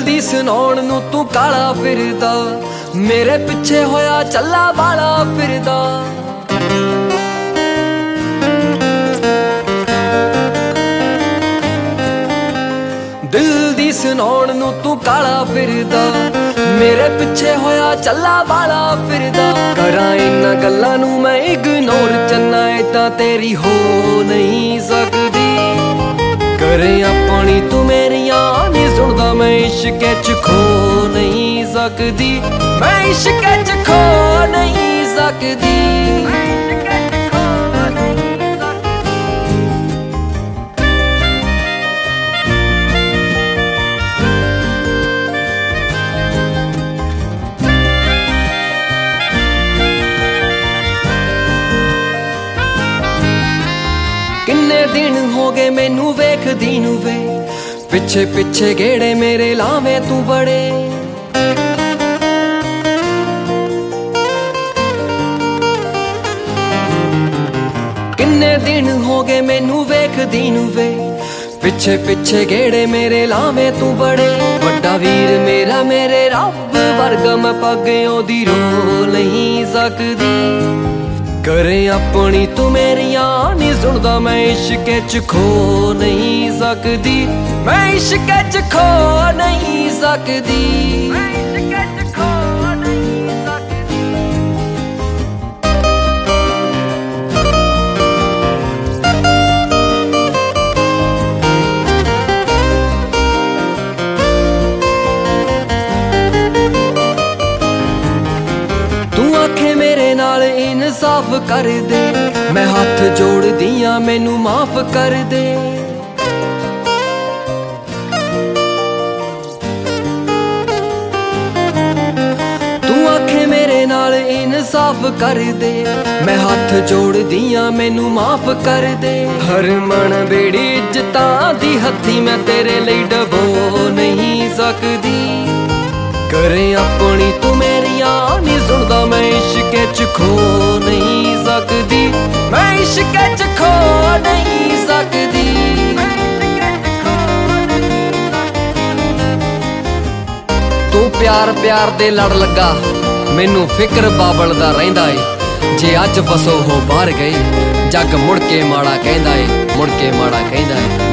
ਦੀ ਸੁਣਾਉਣ ਨੂੰ ਤੂੰ ਕਾਲਾ ਫਿਰਦਾ, ਮੇਰੇ ਪਿੱਛੇ ਹੋਇਆ ਚੱਲਾ ਵਾਲਾ ਫਿਰਦਾ। ਦਿਲ ਦੀ ਸੁਣਾਉਣ ਨੂੰ ਤੂੰ ਕਾਲਾ ਫਿਰਦਾ, ਮੇਰੇ ਪਿੱਛੇ ਹੋਇਆ ਚੱਲਾ ਵਾਲਾ ਫਿਰਦਾ। ਕਰਾਂ ਇਹਨਾਂ ਗੱਲਾਂ ਨੂੰ ਮੈਂ ਇਗਨੋਰ, ਚੰਨਾ ਏਦਾਂ ਤੇਰੀ ਹੋ ਨਹੀਂ ਸਕਦੀ। ਕਰੇ ਆਪਣੀ ਤੂੰ ਮੇਰੀਆਂ ਨੀ ਸੁਣਦਾ, ਮੈਂ ਇਸ਼ਕੇ ਚ ਖੋ ਨਹੀਂ ਸਕਦੀ, ਮੈਂ ਇਸ਼ਕੇ ਚ ਖੋ ਨਹੀਂ ਸਕਦੀ। ਕਿੰਨੇ ਦਿਨ ਹੋ ਗਏ ਮੈਨੂੰ ਵੇਖਦੀ ਨੂੰ ਵੇ, ਪਿੱਛੇ ਪਿੱਛੇ ਗੇੜੇ ਮੇਰੇ ਲਾਵੇਂ ਤੂੰ ਬੜੇ। ਕਿੰਨੇ ਦਿਨ ਹੋ ਗਏ ਮੈਨੂੰ ਵੇਖਦੀ ਨੂੰ ਵੇ, ਪਿੱਛੇ ਪਿੱਛੇ ਗੇੜੇ ਮੇਰੇ ਲਾਵੇਂ ਤੂੰ ਬੜੇ। ਵੱਡਾ ਵੀਰ ਮੇਰਾ ਮੇਰੇ ਰੱਬ ਵਰਗਾ, ਮੈਂ ਪੱਗਿਓਂ ਦੀ ਰੋ ਨਹੀਂ ਸਕਦੀ। ਕਰੇ ਆਪਣੀ ਤੂੰ ਮੇਰੀਆਂ ਨੀ ਸੁਣਦਾ, ਮੈਂ ਇਸ਼ਕੇ ਚ ਖੋ ਨਹੀਂ ਸਕਦੀ, ਮੈਂ ਇਸ਼ਕੇ ਚ ਖੋ ਨਹੀਂ ਸਕਦੀ। ਤੂੰ ਆਖੇ ਮੇਰੇ ਨਾਲ ਇਨਸਾਫ ਕਰ ਦੇ, ਮੈਂ ਹੱਥ ਜੋੜਦੀ ਆਂ ਮੈਨੂੰ ਮਾਫ ਕਰ ਦੇ। ਤੂੰ ਆਖੇ ਮੇਰੇ ਨਾਲ ਇਨਸਾਫ ਕਰ ਦੇ, ਮੈਂ ਹੱਥ ਜੋੜਦੀ ਆਂ ਮੈਨੂੰ ਮਾਫ ਕਰ ਦੇ। ਹਰਮਨ ਬੇੜੀ ਇੱਜ਼ਤਾਂ ਦੀ ਹੱਥੀ, ਮੈਂ ਤੇਰੇ ਲਈ ਡਬੋ ਨਹੀਂ ਸਕਦੀ। ਕਰੇ ਆਪਣੀ ਤੂੰ ਮੇਰੀਆਂ ਨੀ ਸੁਣਦਾ, ਮੈਂ ਇਸ਼ਕੇ ਚ ਖੋ ਨਹੀਂ ਸਕਦੀ, ਮੈਂ ਇਸ਼ਕੇ ਚ ਖੋ ਨਹੀਂ ਸਕਦੀ। ਤੂੰ ਪਿਆਰ ਪਿਆਰ ਦੇ ਲੜ ਲੱਗਾ, ਮੈਨੂੰ ਫਿਕਰ ਬਾਬਲ ਦਾ ਰਹਿੰਦਾ ਏ। ਜੇ ਅੱਜ ਫਸੋ ਹੋ ਬਾਹਰ ਗਏ, ਜੱਗ ਮੁੜ ਕੇ ਮਾੜਾ ਕਹਿੰਦਾ ਏ, ਮੁੜ ਕੇ ਮਾੜਾ ਕਹਿੰਦਾ ਏ।